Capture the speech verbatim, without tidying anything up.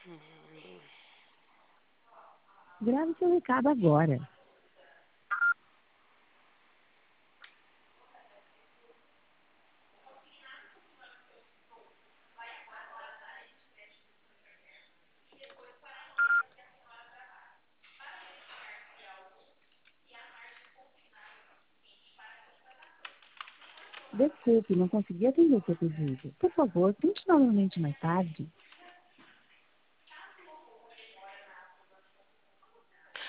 Grave seu recado agora. Desculpe, não consegui atender seu pedido. Por favor, tente novamente mais tarde.